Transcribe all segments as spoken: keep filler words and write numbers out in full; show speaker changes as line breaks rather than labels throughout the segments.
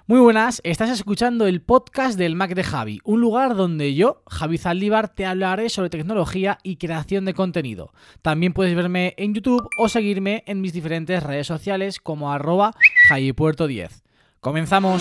Muy buenas, estás escuchando el podcast del Mac de Javi, un lugar donde yo, Javi Zaldívar, te hablaré sobre tecnología y creación de contenido. También puedes verme en YouTube o seguirme en mis diferentes redes sociales como arroba javipuerto diez. ¡Comenzamos!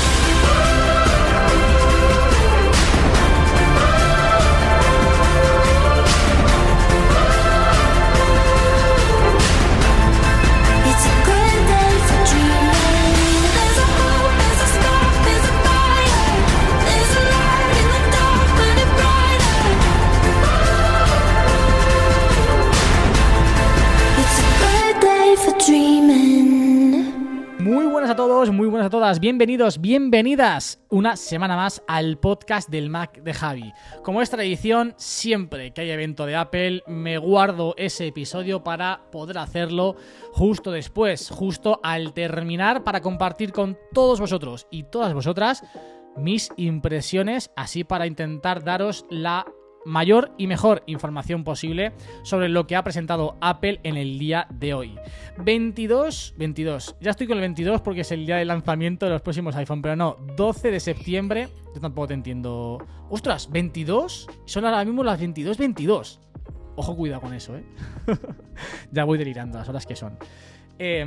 Muy buenas a todos, muy buenas a todas, bienvenidos, bienvenidas una semana más al podcast del Mac de Javi. Como es tradición, siempre que hay evento de Apple me guardo ese episodio para poder hacerlo justo después, justo al terminar, para compartir con todos vosotros y todas vosotras mis impresiones, así para intentar daros la mayor y mejor información posible sobre lo que ha presentado Apple en el día de hoy. veintidós, veintidós, ya estoy con el veintidós porque es el día de lanzamiento de los próximos iPhone, pero no, doce de septiembre, yo tampoco te entiendo. ¡Ostras! ¿veintidós? Son ahora mismo las veintidós, veintidós. Ojo, cuidado con eso, ¿eh? Ya voy delirando las horas que son. Eh,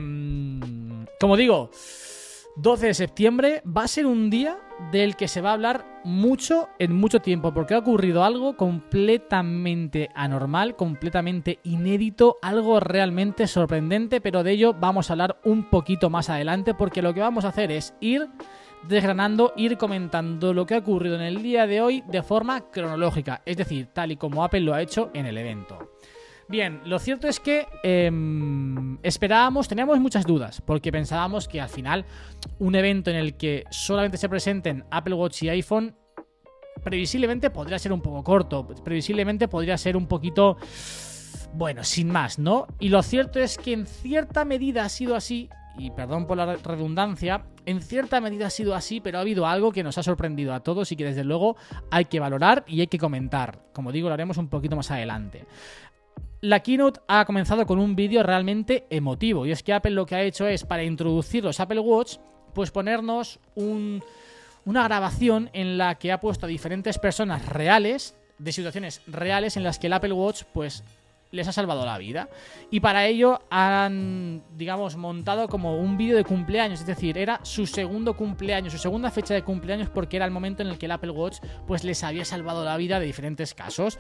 como digo, doce de septiembre va a ser un día del que se va a hablar mucho en mucho tiempo, porque ha ocurrido algo completamente anormal, completamente inédito, algo realmente sorprendente, pero de ello vamos a hablar un poquito más adelante, porque lo que vamos a hacer es ir desgranando, ir comentando lo que ha ocurrido en el día de hoy de forma cronológica, es decir, tal y como Apple lo ha hecho en el evento. Bien, lo cierto es que eh, esperábamos, teníamos muchas dudas, porque pensábamos que al final un evento en el que solamente se presenten Apple Watch y iPhone, previsiblemente podría ser un poco corto, previsiblemente podría ser un poquito, bueno, sin más, ¿no? Y lo cierto es que en cierta medida ha sido así, y perdón por la redundancia, en cierta medida ha sido así, pero ha habido algo que nos ha sorprendido a todos y que desde luego hay que valorar y hay que comentar. Como digo, lo haremos un poquito más adelante. La keynote ha comenzado con un vídeo realmente emotivo, y es que Apple lo que ha hecho es, para introducir los Apple Watch, pues ponernos un, una grabación en la que ha puesto a diferentes personas reales, de situaciones reales en las que el Apple Watch pues les ha salvado la vida, y para ello han, digamos, montado como un vídeo de cumpleaños, es decir, era su segundo cumpleaños, su segunda fecha de cumpleaños, porque era el momento en el que el Apple Watch pues les había salvado la vida de diferentes casos.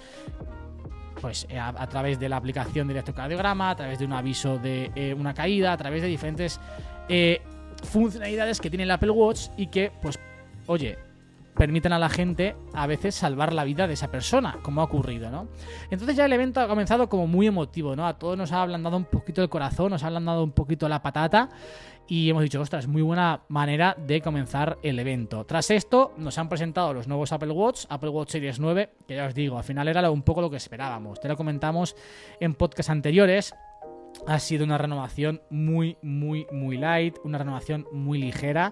Pues a, a través de la aplicación de electrocardiograma, a través de un aviso de eh, una caída, a través de diferentes eh, funcionalidades que tiene el Apple Watch y que, pues, oye, permiten a la gente a veces salvar la vida de esa persona, como ha ocurrido, ¿no? Entonces ya el evento ha comenzado como muy emotivo, ¿no? A todos nos ha ablandado un poquito el corazón, nos ha ablandado un poquito la patata y hemos dicho, ostras, muy buena manera de comenzar el evento. Tras esto nos han presentado los nuevos Apple Watch, Apple Watch Series nueve, que ya os digo, al final era un poco lo que esperábamos. Te lo comentamos en podcasts anteriores. Ha sido una renovación muy, muy, muy light, una renovación muy ligera,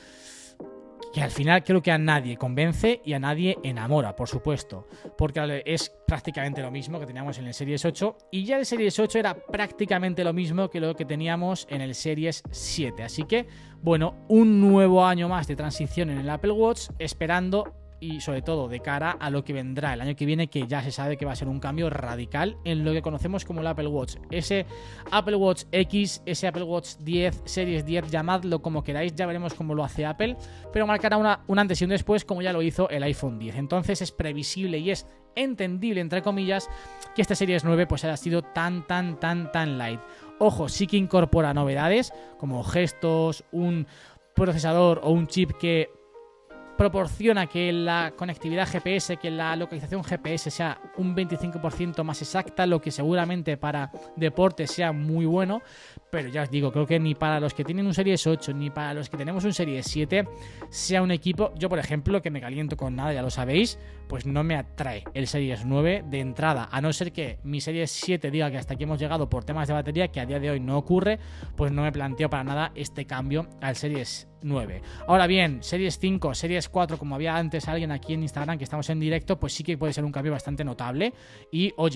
que al final creo que a nadie convence y a nadie enamora, por supuesto, porque es prácticamente lo mismo que teníamos en el Series ocho, y ya el Series ocho era prácticamente lo mismo que lo que teníamos en el Series siete, así que, bueno, un nuevo año más de transición en el Apple Watch, esperando y sobre todo de cara a lo que vendrá el año que viene, que ya se sabe que va a ser un cambio radical en lo que conocemos como el Apple Watch. Ese Apple Watch X, ese Apple Watch diez, Series diez, llamadlo como queráis, ya veremos cómo lo hace Apple, pero marcará una, un antes y un después, como ya lo hizo el iPhone diez. Entonces es previsible y es entendible, entre comillas, que este Series nueve pues haya sido tan, tan, tan, tan light. Ojo, sí que incorpora novedades como gestos, un procesador o un chip que proporciona que la conectividad G P S, que la localización G P S sea un veinticinco por ciento más exacta, lo que seguramente para deporte sea muy bueno, pero ya os digo, creo que ni para los que tienen un Series ocho, ni para los que tenemos un Series siete, sea un equipo, yo por ejemplo, que me caliento con nada, ya lo sabéis, pues no me atrae el Series nueve de entrada, a no ser que mi Series siete diga que hasta aquí hemos llegado por temas de batería, que a día de hoy no ocurre, pues no me planteo para nada este cambio al Series nueve. Ahora bien, Series cinco, Series cuatro, como había antes alguien aquí en Instagram que estamos en directo, pues sí que puede ser un cambio bastante notable. Y oye,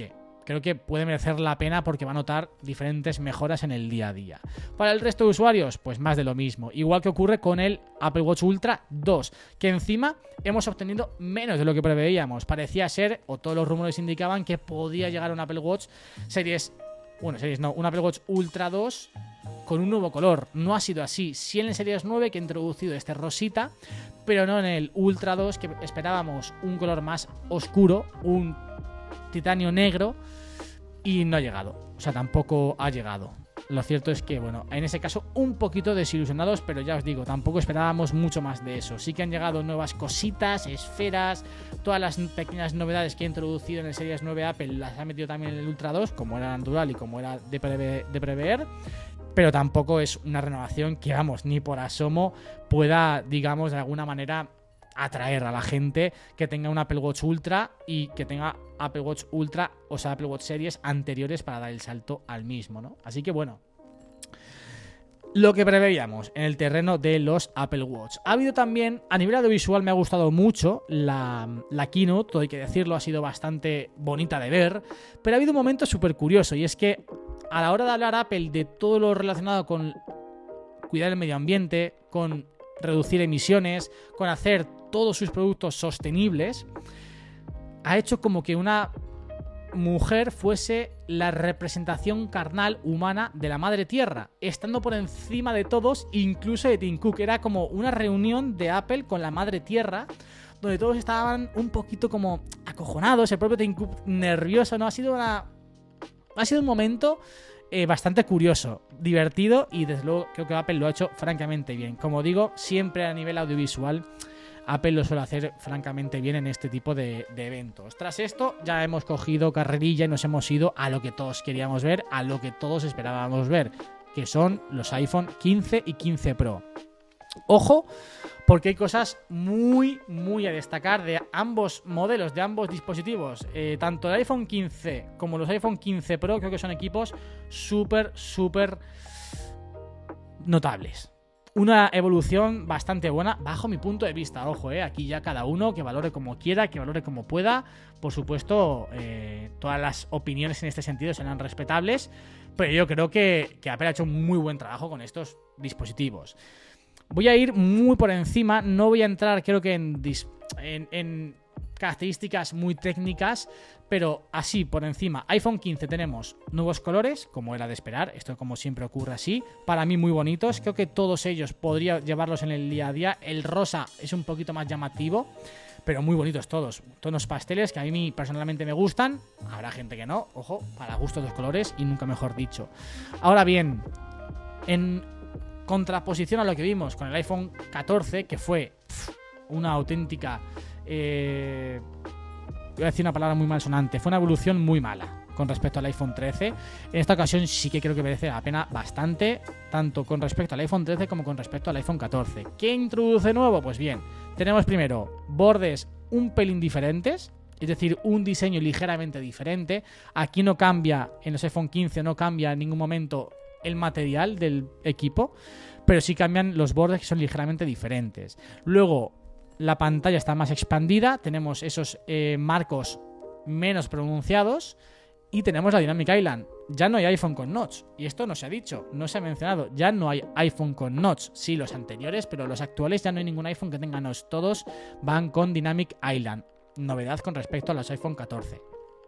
creo que puede merecer la pena porque va a notar diferentes mejoras en el día a día. Para el resto de usuarios, pues más de lo mismo. Igual que ocurre con el Apple Watch Ultra dos, que encima hemos obtenido menos de lo que preveíamos. Parecía ser, o todos los rumores indicaban, que podía llegar un Apple Watch Series... Bueno, Series no, un Apple Watch Ultra dos con un nuevo color. No ha sido así. Sí en el Series nueve, que ha introducido este rosita, pero no en el Ultra dos, que esperábamos un color más oscuro, un titanio negro, y no ha llegado. O sea, tampoco ha llegado. Lo cierto es que, bueno, en ese caso un poquito desilusionados, pero ya os digo, tampoco esperábamos mucho más de eso. Sí que han llegado nuevas cositas, esferas, todas las pequeñas novedades que ha introducido en el Series nueve Apple las ha metido también en el Ultra dos, como era natural y como era de, preve- de prever, pero tampoco es una renovación que, vamos, ni por asomo pueda, digamos, de alguna manera atraer a la gente que tenga un Apple Watch Ultra y que tenga Apple Watch Ultra, o sea, Apple Watch Series anteriores para dar el salto al mismo, ¿no? Así que bueno, lo que preveíamos en el terreno de los Apple Watch. Ha habido también, a nivel audiovisual me ha gustado mucho la, la keynote, todo hay que decirlo, ha sido bastante bonita de ver, pero ha habido un momento súper curioso, y es que a la hora de hablar Apple de todo lo relacionado con cuidar el medio ambiente, con reducir emisiones, con hacer todos sus productos sostenibles, ha hecho como que una mujer fuese la representación carnal humana de la madre tierra, estando por encima de todos, incluso de Tim Cook. Era como una reunión de Apple con la madre tierra, donde todos estaban un poquito como acojonados, el propio Tim Cook nervioso, ¿no? Ha sido una... ha sido un momento eh, bastante curioso, divertido, y desde luego creo que Apple lo ha hecho francamente bien. Como digo, siempre a nivel audiovisual Apple lo suele hacer francamente bien en este tipo de, de eventos. Tras esto ya hemos cogido carrerilla y nos hemos ido a lo que todos queríamos ver, a lo que todos esperábamos ver, que son los iPhone quince y quince Pro. Ojo, porque hay cosas muy, muy a destacar de ambos modelos, de ambos dispositivos. Eh, tanto el iPhone quince como los iPhone quince Pro creo que son equipos súper, súper notables. Una evolución bastante buena, bajo mi punto de vista. Ojo, eh, aquí ya cada uno que valore como quiera, que valore como pueda. Por supuesto, eh, todas las opiniones en este sentido serán respetables, pero yo creo que, que Apple ha hecho un muy buen trabajo con estos dispositivos. Voy a ir muy por encima, no voy a entrar creo que en, en, en características muy técnicas, pero así por encima. iPhone quince tenemos nuevos colores, como era de esperar, esto como siempre ocurre así, para mí muy bonitos, creo que todos ellos podría llevarlos en el día a día. El rosa es un poquito más llamativo, pero muy bonitos todos, tonos pasteles que a mí personalmente me gustan, habrá gente que no, ojo, para gustos los colores y nunca mejor dicho. Ahora bien, en contraposición a lo que vimos con el iPhone catorce, que fue pff, una auténtica... Eh, voy a decir una palabra muy malsonante, fue una evolución muy mala con respecto al iPhone trece. En esta ocasión sí que creo que merece la pena bastante, tanto con respecto al iPhone trece como con respecto al iPhone catorce. ¿Qué introduce nuevo? Pues bien, tenemos primero bordes un pelín diferentes, es decir, un diseño ligeramente diferente. Aquí no cambia, en los iPhone quince no cambia en ningún momento el material del equipo, pero sí cambian los bordes, que son ligeramente diferentes. Luego, la pantalla está más expandida, tenemos esos eh, marcos menos pronunciados y tenemos la Dynamic Island. Ya no hay iPhone con notch, y esto no se ha dicho, no se ha mencionado, ya no hay iPhone con notch. Sí, los anteriores, pero los actuales ya no hay ningún iPhone que tenga notch, todos van con Dynamic Island, novedad con respecto a los iPhone catorce.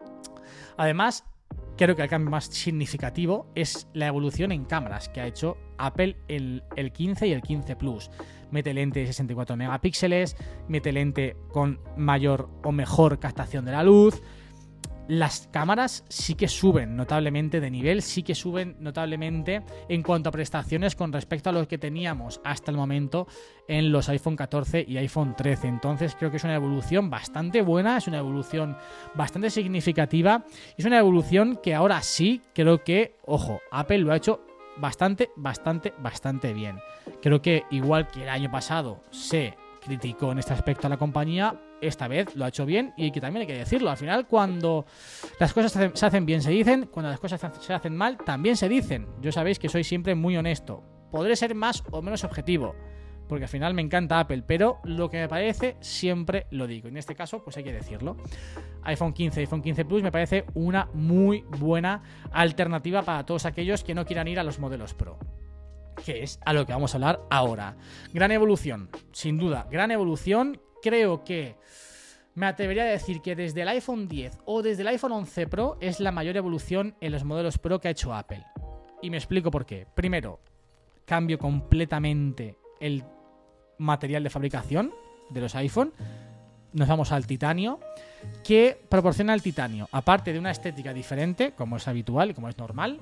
Además, creo que el cambio más significativo es la evolución en cámaras que ha hecho Apple el, el quince y el quince Plus. Mete lente de sesenta y cuatro megapíxeles, mete lente con mayor o mejor captación de la luz. Las cámaras sí que suben notablemente de nivel, sí que suben notablemente en cuanto a prestaciones con respecto a lo que teníamos hasta el momento en los iPhone catorce y iPhone trece. Entonces creo que es una evolución bastante buena, es una evolución bastante significativa, y es una evolución que ahora sí creo que, ojo, Apple lo ha hecho bastante, bastante, bastante bien. Creo que igual que el año pasado se criticó en este aspecto a la compañía, esta vez lo ha hecho bien, y que también hay que decirlo. Al final, cuando las cosas se hacen, se hacen bien se dicen, cuando las cosas se hacen mal también se dicen. Yo sabéis que soy siempre muy honesto. Podré ser más o menos objetivo, porque al final me encanta Apple, pero lo que me parece siempre lo digo. En este caso, pues hay que decirlo. iPhone quince, iPhone quince Plus me parece una muy buena alternativa para todos aquellos que no quieran ir a los modelos Pro, que es a lo que vamos a hablar ahora. Gran evolución, sin duda, gran evolución. Creo que me atrevería a decir que desde el iPhone diez o desde el iPhone once Pro es la mayor evolución en los modelos Pro que ha hecho Apple. Y me explico por qué. Primero, cambio completamente el material de fabricación de los iPhone. Nos vamos al titanio, que proporciona el titanio, aparte de una estética diferente, como es habitual y como es normal,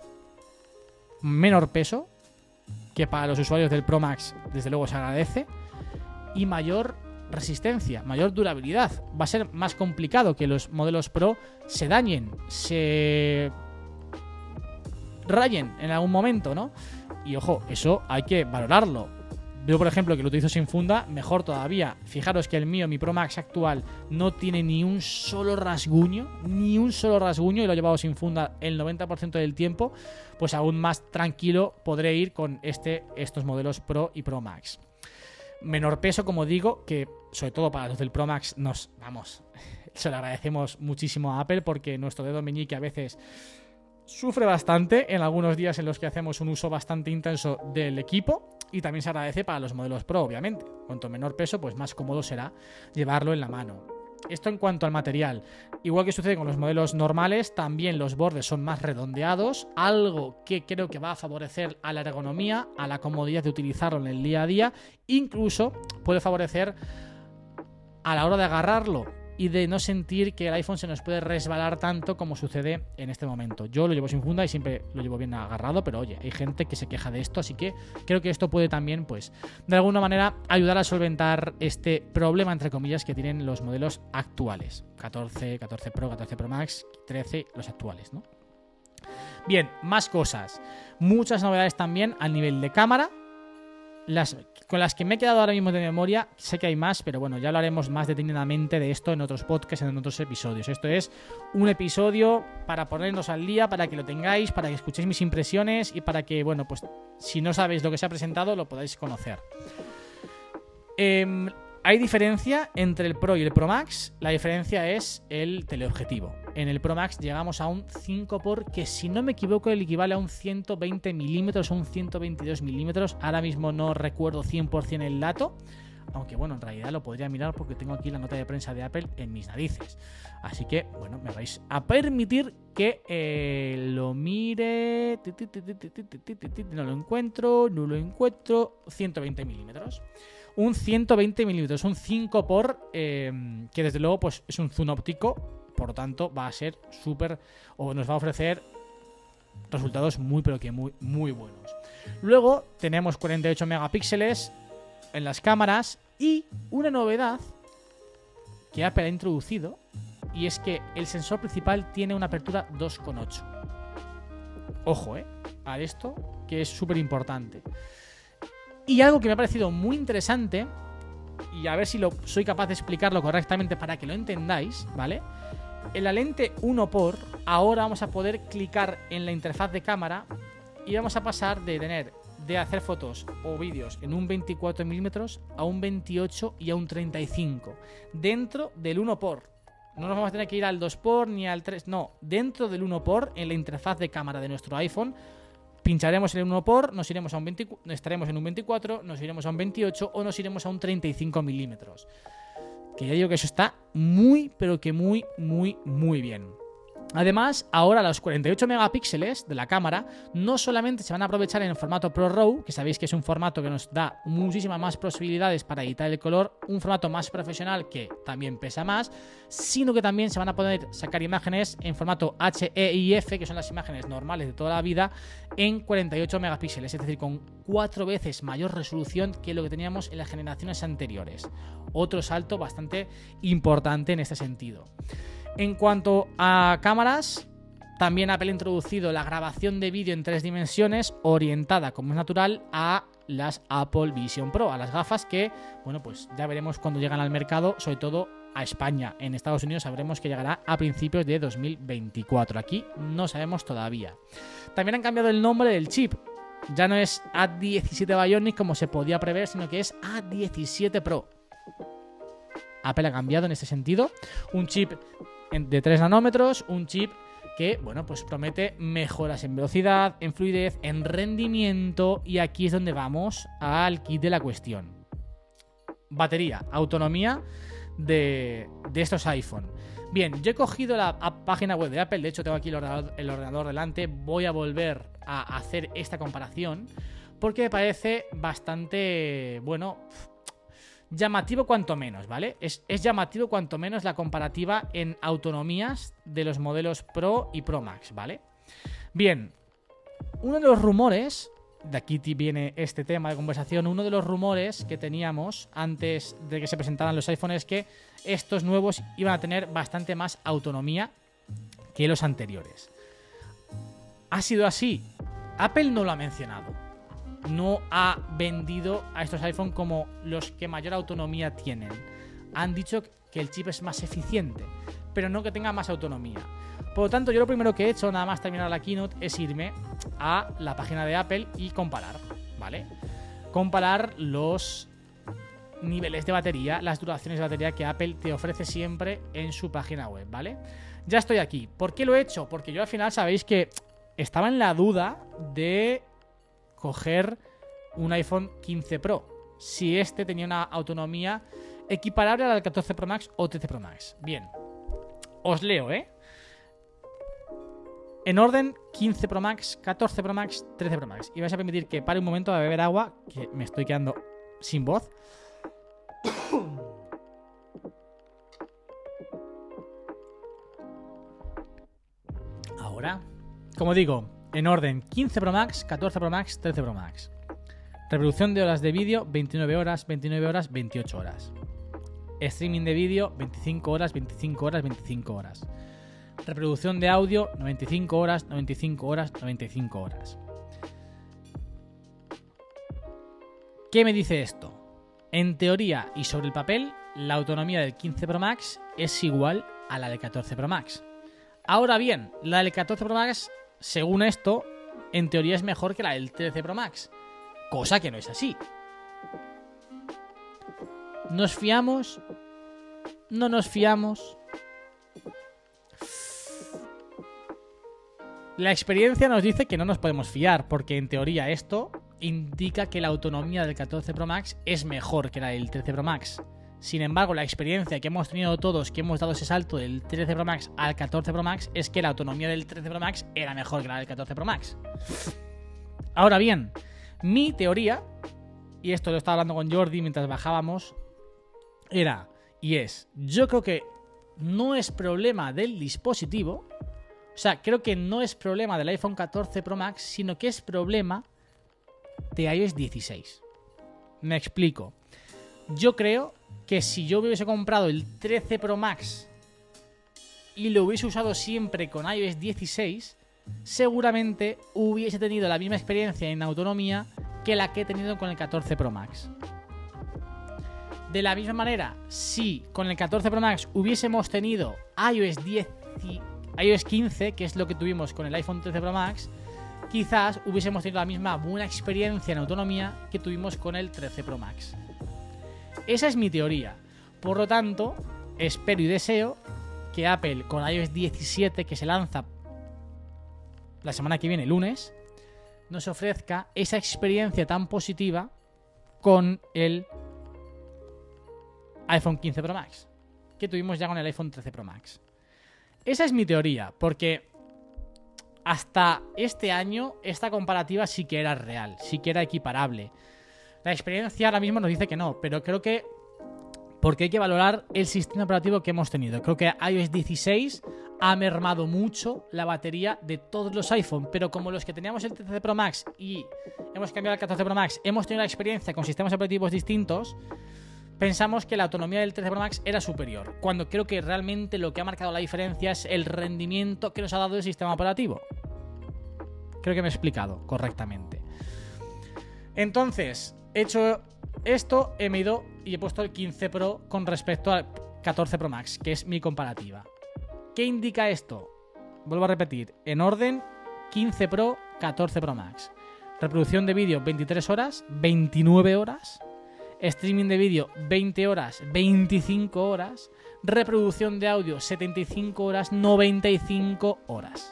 menor peso, que para los usuarios del Pro Max desde luego se agradece, y mayor resistencia, mayor durabilidad. Va a ser más complicado que los modelos Pro se dañen, se rayen en algún momento, ¿no? Y ojo, eso hay que valorarlo. Yo, por ejemplo, que lo utilizo sin funda, mejor todavía. Fijaros que el mío, mi Pro Max actual, no tiene ni un solo rasguño, ni un solo rasguño, y lo he llevado sin funda el noventa por ciento del tiempo, pues aún más tranquilo podré ir con este, estos modelos Pro y Pro Max. Menor peso, como digo, que sobre todo para los del Pro Max nos, vamos, se lo agradecemos muchísimo a Apple, porque nuestro dedo meñique a veces sufre bastante en algunos días en los que hacemos un uso bastante intenso del equipo, y también se agradece para los modelos Pro, obviamente. Cuanto menor peso, pues más cómodo será llevarlo en la mano. Esto en cuanto al material. Igual que sucede con los modelos normales, también los bordes son más redondeados, algo que creo que va a favorecer a la ergonomía, a la comodidad de utilizarlo en el día a día. Incluso puede favorecer a la hora de agarrarlo y de no sentir que el iPhone se nos puede resbalar tanto como sucede en este momento. Yo lo llevo sin funda y siempre lo llevo bien agarrado, pero oye, hay gente que se queja de esto, así que creo que esto puede también, pues, de alguna manera ayudar a solventar este problema, entre comillas, que tienen los modelos actuales. catorce, catorce Pro, catorce Pro Max, trece, los actuales, ¿no? Bien, más cosas. Muchas novedades también al nivel de cámara. Las, con las que me he quedado ahora mismo de memoria, sé que hay más, pero bueno, ya hablaremos más detenidamente de esto en otros podcasts, en otros episodios. Esto es un episodio para ponernos al día, para que lo tengáis, para que escuchéis mis impresiones y para que, bueno, pues si no sabéis lo que se ha presentado, lo podáis conocer. Eh, hay diferencia entre el Pro y el Pro Max. La diferencia es el teleobjetivo. En el Pro Max llegamos a un cinco por, que si no me equivoco el equivale a un ciento veinte milímetros o un ciento veintidós milímetros. Ahora mismo no recuerdo cien por ciento el dato, aunque bueno, en realidad lo podría mirar porque tengo aquí la nota de prensa de Apple en mis narices. Así que bueno, me vais a permitir que eh, lo mire. No lo encuentro, no lo encuentro. ciento veinte milímetros. Un ciento veinte milímetros, un cinco por, eh, que desde luego pues es un zoom óptico, por lo tanto va a ser súper, o nos va a ofrecer resultados muy pero que muy, muy buenos. Luego tenemos cuarenta y ocho megapíxeles en las cámaras y una novedad que Apple ha introducido, y es que el sensor principal tiene una apertura dos coma ocho. Ojo, eh, a esto, que es súper importante. Y algo que me ha parecido muy interesante, y a ver si lo, soy capaz de explicarlo correctamente para que lo entendáis, ¿vale? En la lente uno por, ahora vamos a poder clicar en la interfaz de cámara y vamos a pasar de tener, de hacer fotos o vídeos en un veinticuatro milímetros a un veintiocho y a un treinta y cinco, dentro del uno por. No nos vamos a tener que ir al dos por ni al tres, no, dentro del uno por, en la interfaz de cámara de nuestro iPhone. Pincharemos en el uno por, nos iremos a un veinte, estaremos en un veinticuatro, nos iremos a un veintiocho o nos iremos a un treinta y cinco milímetros. Que ya digo que eso está muy, pero que muy, muy, muy bien. Además, ahora los cuarenta y ocho megapíxeles de la cámara no solamente se van a aprovechar en el formato ProRAW, que sabéis que es un formato que nos da muchísimas más posibilidades para editar el color, un formato más profesional que también pesa más, sino que también se van a poder sacar imágenes en formato H E I F, que son las imágenes normales de toda la vida, en cuarenta y ocho megapíxeles, es decir, con cuatro veces mayor resolución que lo que teníamos en las generaciones anteriores. Otro salto bastante importante en este sentido. En cuanto a cámaras, también Apple ha introducido la grabación de vídeo en tres dimensiones orientada, como es natural, a las Apple Vision Pro, a las gafas que, bueno, pues ya veremos cuando llegan al mercado, sobre todo a España. En Estados Unidos sabremos que llegará a principios de dos mil veinticuatro. Aquí no sabemos todavía. También han cambiado el nombre del chip. Ya no es A diecisiete Bionic como se podía prever, sino que es A diecisiete Pro. Apple ha cambiado en este sentido. Un chip de tres nanómetros, un chip que, bueno, pues promete mejoras en velocidad, en fluidez, en rendimiento, y aquí es donde vamos al kit de la cuestión. Batería, autonomía de, de estos iPhone. Bien, yo he cogido la página web de Apple, de hecho tengo aquí el ordenador, el ordenador delante, voy a volver a hacer esta comparación porque me parece bastante, bueno, llamativo cuanto menos, ¿vale? Es, es llamativo cuanto menos la comparativa en autonomías de los modelos Pro y Pro Max, ¿vale? Bien, uno de los rumores, de aquí viene este tema de conversación, uno de los rumores que teníamos antes de que se presentaran los iPhone es que estos nuevos iban a tener bastante más autonomía que los anteriores. ¿Ha sido así? Apple no lo ha mencionado. No ha vendido a estos iPhone como los que mayor autonomía tienen. Han dicho que el chip es más eficiente, pero no que tenga más autonomía. Por lo tanto, yo lo primero que he hecho, nada más terminar la keynote, es irme a la página de Apple y comparar, ¿vale? Comparar los niveles de batería, las duraciones de batería que Apple te ofrece siempre en su página web, ¿vale? Ya estoy aquí. ¿Por qué lo he hecho? Porque yo al final sabéis que estaba en la duda de coger un iPhone quince Pro, si este tenía una autonomía equiparable a la del catorce Pro Max o trece Pro Max. Bien, os leo, ¿eh? En orden, quince Pro Max, catorce Pro Max, trece Pro Max. Y vais a permitir que pare un momento a beber agua, que me estoy quedando sin voz. Ahora, como digo, en orden, quince Pro Max, catorce Pro Max, trece Pro Max. Reproducción de horas de vídeo, veintinueve horas, veintinueve horas, veintiocho horas. Streaming de vídeo, veinticinco horas, veinticinco horas, veinticinco horas. Reproducción de audio, noventa y cinco horas, noventa y cinco horas, noventa y cinco horas. ¿Qué me dice esto? En teoría y sobre el papel, la autonomía del quince Pro Max es igual a la del catorce Pro Max. Ahora bien, la del catorce Pro Max, según esto, en teoría es mejor que la del trece Pro Max. Cosa que no es así. ¿Nos fiamos? ¿No nos fiamos? La experiencia nos dice que no nos podemos fiar, porque en teoría esto indica que la autonomía del catorce Pro Max es mejor que la del trece Pro Max. Sin embargo, la experiencia que hemos tenido todos, que hemos dado ese salto del trece Pro Max al catorce Pro Max, es que la autonomía del trece Pro Max era mejor que la del catorce Pro Max. Ahora bien, mi teoría, y esto lo estaba hablando con Jordi mientras bajábamos, era, y es, yo creo que no es problema del dispositivo. O sea, creo que no es problema del iPhone catorce Pro Max, sino que es problema de iOS dieciséis. Me explico. Yo creo que si yo hubiese comprado el trece Pro Max y lo hubiese usado siempre con iOS dieciséis, seguramente hubiese tenido la misma experiencia en autonomía que la que he tenido con el catorce Pro Max. De la misma manera, si con el catorce Pro Max hubiésemos tenido iOS diez iOS quince, que es lo que tuvimos con el iPhone trece Pro Max, quizás hubiésemos tenido la misma buena experiencia en autonomía que tuvimos con el trece Pro Max. Esa es mi teoría. Por lo tanto, espero y deseo que Apple con iOS diecisiete, que se lanza la semana que viene, lunes, nos ofrezca esa experiencia tan positiva con el iPhone quince Pro Max que tuvimos ya con el iPhone trece Pro Max. Esa es mi teoría, porque hasta este año esta comparativa sí que era real, sí que era equiparable. La experiencia ahora mismo nos dice que no, pero creo que porque hay que valorar el sistema operativo que hemos tenido. Creo que iOS dieciséis ha mermado mucho la batería de todos los iPhone, pero como los que teníamos el trece Pro Max y hemos cambiado al catorce Pro Max, hemos tenido la experiencia con sistemas operativos distintos, pensamos que la autonomía del trece Pro Max era superior, cuando creo que realmente lo que ha marcado la diferencia es el rendimiento que nos ha dado el sistema operativo. Creo que me he explicado correctamente. Entonces, he hecho esto, he ido y he puesto el quince Pro con respecto al catorce Pro Max, que es mi comparativa. ¿Qué indica esto? Vuelvo a repetir, en orden, quince Pro, catorce Pro Max. reproducción de vídeo veintitrés horas, veintinueve horas, streaming de vídeo veinte horas, veinticinco horas, reproducción de audio setenta y cinco horas, noventa y cinco horas.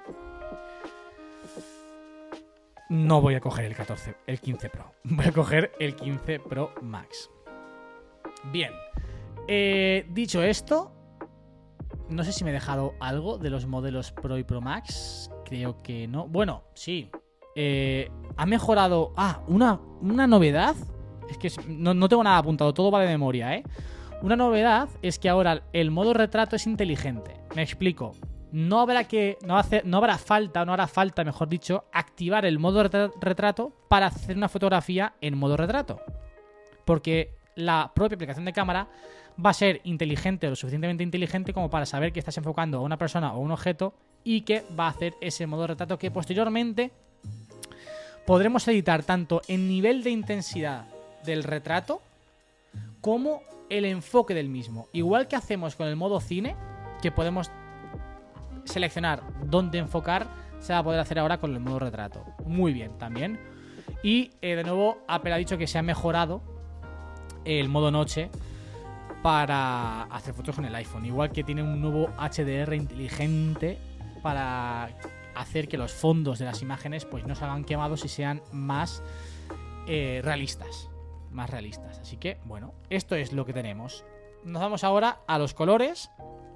No voy a coger el catorce, el quince Pro. Voy a coger el quince Pro Max. Bien. Eh, dicho esto, no sé si me he dejado algo de los modelos Pro y Pro Max. Creo que no. Bueno, sí. Eh, ha mejorado... Ah, una, una novedad. Es que no, no tengo nada apuntado, todo va de memoria, ¿eh? Una novedad es que ahora el modo retrato es inteligente. Me explico. No habrá que no, hace, no habrá falta, no hará falta, mejor dicho, activar el modo retrato para hacer una fotografía en modo retrato. Porque la propia aplicación de cámara va a ser inteligente, o lo suficientemente inteligente como para saber que estás enfocando a una persona o un objeto y que va a hacer ese modo retrato que posteriormente podremos editar tanto el nivel de intensidad del retrato como el enfoque del mismo. Igual que hacemos con el modo cine, que podemos seleccionar dónde enfocar, se va a poder hacer ahora con el modo retrato. Muy bien también. Y eh, de nuevo Apple ha dicho que se ha mejorado el modo noche para hacer fotos con el iPhone. Igual que tiene un nuevo H D R inteligente para hacer que los fondos de las imágenes pues no se hagan quemados y sean más eh, realistas. Más realistas. Así que, bueno, esto es lo que tenemos. Nos vamos ahora a los colores.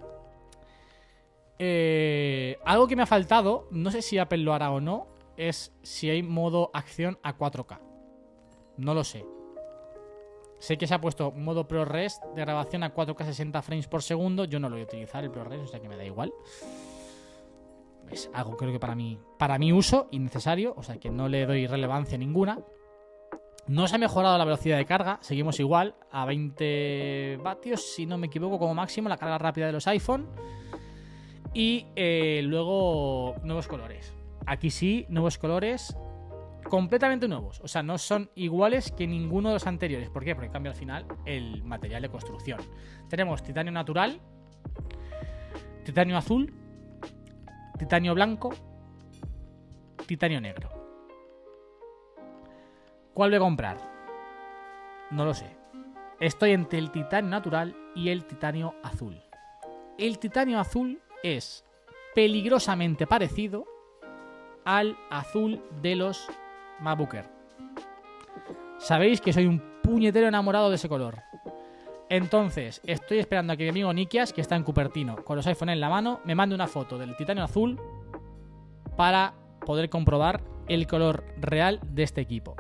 Eh, algo que me ha faltado, no sé si Apple lo hará o no, es si hay modo acción a cuatro K. No lo sé. Sé que se ha puesto modo ProRes de grabación a cuatro K sesenta frames por segundo. Yo no lo voy a utilizar, el ProRes, o sea que me da igual. Es algo creo que para mí, para mi uso innecesario, o sea que no le doy relevancia ninguna. No se ha mejorado la velocidad de carga, seguimos igual, a veinte vatios, si no me equivoco, como máximo, la carga rápida de los iPhone. Y eh, luego nuevos colores. Aquí sí, nuevos colores completamente nuevos. O sea, no son iguales que ninguno de los anteriores. ¿Por qué? Porque cambia al final el material de construcción. Tenemos titanio natural, titanio azul, titanio blanco, titanio negro. ¿Cuál voy a comprar? No lo sé. Estoy entre el titanio natural y el titanio azul. El titanio azul es peligrosamente parecido al azul de los MacBook Air. Sabéis que soy un puñetero enamorado de ese color. Entonces, estoy esperando a que mi amigo Nikias, que está en Cupertino, con los iPhone en la mano, me mande una foto del titanio azul para poder comprobar el color real de este equipo.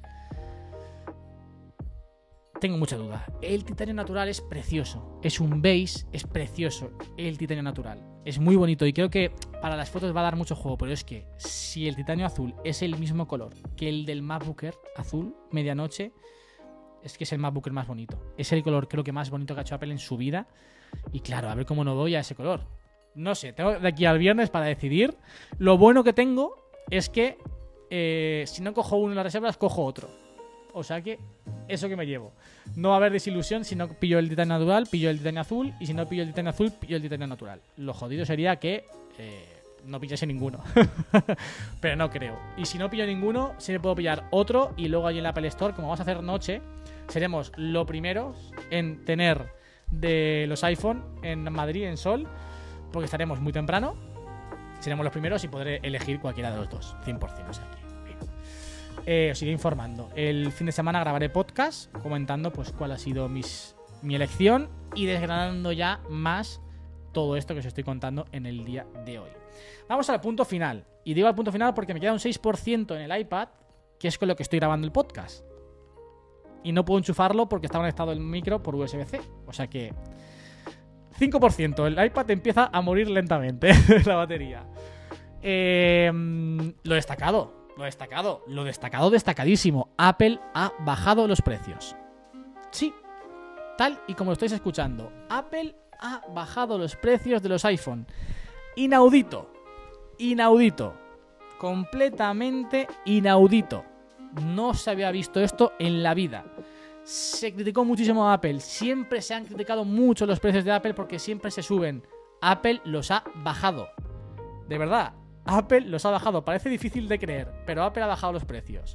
Tengo mucha duda. El titanio natural es precioso. Es un beige, es precioso. El titanio natural es muy bonito y creo que para las fotos va a dar mucho juego. Pero es que si el titanio azul es el mismo color que el del MacBook Air azul, medianoche, es que es el MacBook Air más bonito. Es el color creo que más bonito que ha hecho Apple en su vida. Y claro, a ver cómo no doy a ese color. No sé, tengo de aquí al viernes para decidir. Lo bueno que tengo es que eh, si no cojo uno en las reservas, cojo otro. O sea que eso que me llevo. No va a haber desilusión si no pillo el titanio natural, pillo el titanio azul. Y si no pillo el titanio azul, pillo el titanio natural. Lo jodido sería que eh, no pillase ninguno. Pero no creo. Y si no pillo ninguno, sí me puedo pillar otro. Y luego allí en la Apple Store, como vamos a hacer noche, seremos los primeros en tener de los iPhone en Madrid, en Sol. Porque estaremos muy temprano. Seremos los primeros y podré elegir cualquiera de los dos. cien por ciento, o sea que... Eh, os iré informando. El fin de semana grabaré podcast comentando pues cuál ha sido mis, mi elección y desgranando ya más todo esto que os estoy contando en el día de hoy. Vamos al punto final. Y digo al punto final porque me queda un seis por ciento en el iPad, que es con lo que estoy grabando el podcast. Y no puedo enchufarlo porque está conectado el micro por U S B C. O sea que cinco por ciento. El iPad empieza a morir lentamente la batería. Eh, lo destacado. Lo destacado, lo destacado, destacadísimo. Apple ha bajado los precios. Sí, tal y como lo estáis escuchando. Apple ha bajado los precios de los iPhone. Inaudito. Inaudito. Completamente inaudito. No se había visto esto en la vida. Se criticó muchísimo a Apple. Siempre se han criticado mucho los precios de Apple porque siempre se suben. Apple los ha bajado. De verdad. Apple los ha bajado. Parece difícil de creer, pero Apple ha bajado los precios.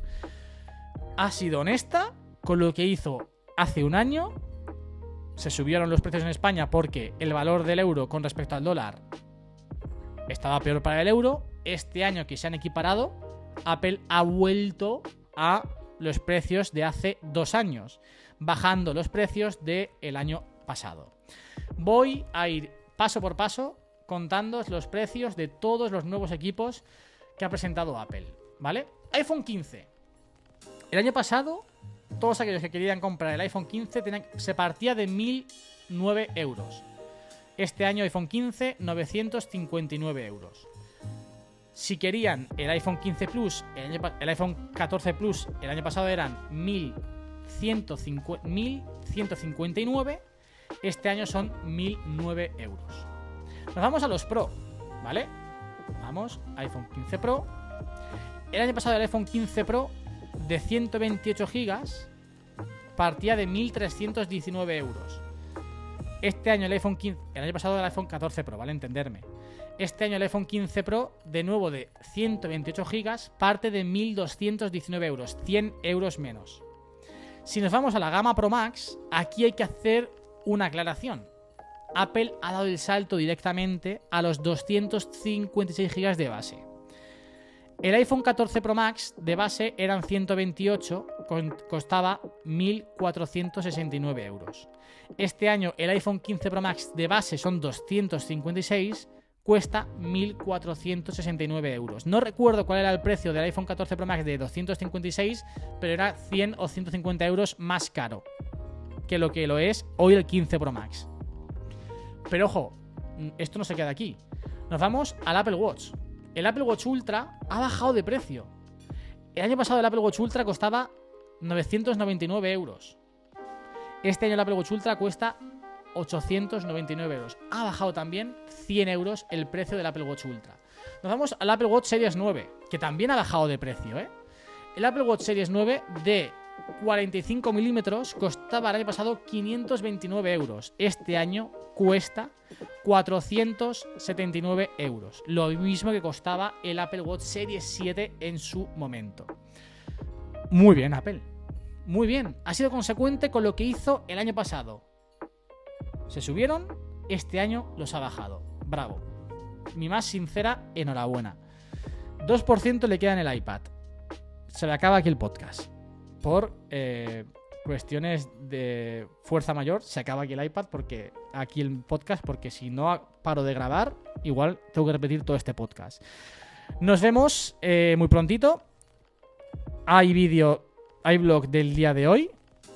Ha sido honesta con lo que hizo hace un año. Se subieron los precios en España porque el valor del euro con respecto al dólar estaba peor para el euro. Este año que se han equiparado, Apple ha vuelto a los precios de hace dos años, bajando los precios del año pasado. Voy a ir paso por paso contándoos los precios de todos los nuevos equipos que ha presentado Apple, ¿vale? iPhone quince. El año pasado, todos aquellos que querían comprar el iPhone quince tenían, se partía de mil nueve euros. Este año iPhone quince, novecientos cincuenta y nueve euros. Si querían el iPhone quince Plus, el, año, el iPhone catorce Plus, el año pasado eran mil ciento cincuenta y nueve. Este año son mil nueve euros. Nos vamos a los Pro, ¿vale? Vamos, iPhone quince Pro. El año pasado el iPhone quince Pro de ciento veintiocho gigas partía de mil trescientos diecinueve euros. Este año el iPhone quince, el año pasado el iPhone catorce Pro, ¿vale? Entenderme. Este año el iPhone quince Pro, de nuevo de ciento veintiocho gigas, parte de mil doscientos diecinueve euros, cien euros menos. Si nos vamos a la gama Pro Max, aquí hay que hacer una aclaración. Apple ha dado el salto directamente a los doscientos cincuenta y seis gigas de base. El iPhone catorce Pro Max de base eran ciento veintiocho, costaba mil cuatrocientos sesenta y nueve euros. Este año el iPhone quince Pro Max de base son doscientos cincuenta y seis, cuesta mil cuatrocientos sesenta y nueve euros. No recuerdo cuál era el precio del iPhone catorce Pro Max de doscientos cincuenta y seis, pero era cien o ciento cincuenta euros más caro que lo que lo es hoy el quince Pro Max. Pero ojo, esto no se queda aquí. Nos vamos al Apple Watch. El Apple Watch Ultra ha bajado de precio. El año pasado el Apple Watch Ultra costaba novecientos noventa y nueve euros. Este año el Apple Watch Ultra cuesta ochocientos noventa y nueve euros. Ha bajado también cien euros el precio del Apple Watch Ultra. Nos vamos al Apple Watch Series nueve, que también ha bajado de precio, ¿eh? El Apple Watch Series nueve de cuarenta y cinco milímetros costaba el año pasado quinientos veintinueve euros. Este año cuesta cuatrocientos setenta y nueve euros. Lo mismo que costaba el Apple Watch Series siete en su momento. Muy bien, Apple. Muy bien. Ha sido consecuente con lo que hizo el año pasado. Se subieron, este año los ha bajado. Bravo. Mi más sincera enhorabuena. dos por ciento le queda en el iPad. Se le acaba aquí el podcast. Por eh, cuestiones de fuerza mayor, se acaba aquí el iPad, porque aquí el podcast, porque si no paro de grabar, igual tengo que repetir todo este podcast. Nos vemos eh, muy prontito. Hay vídeo, hay vlog del día de hoy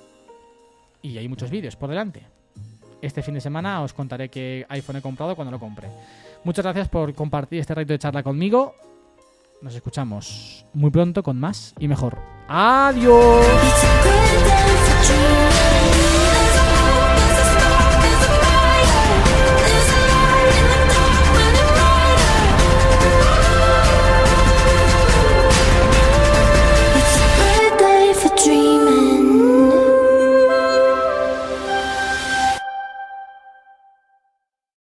y hay muchos vídeos por delante. Este fin de semana os contaré qué iPhone he comprado cuando lo compre. Muchas gracias por compartir este rato de charla conmigo. Nos escuchamos muy pronto con más y mejor. ¡Adiós!